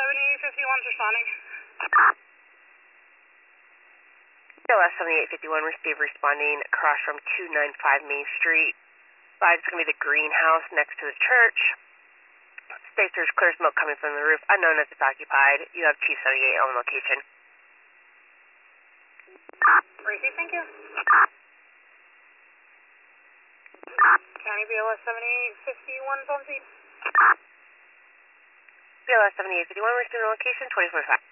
7851's responding. BLS 7851, receive responding across from 295 Main Street. It's going to be the greenhouse next to the church. States there's clear smoke coming from the roof, unknown if it's occupied. You have Chief 78 on location. Receive, thank you. County BLS 7851's on scene. BLS 7851, receiving location 24/5.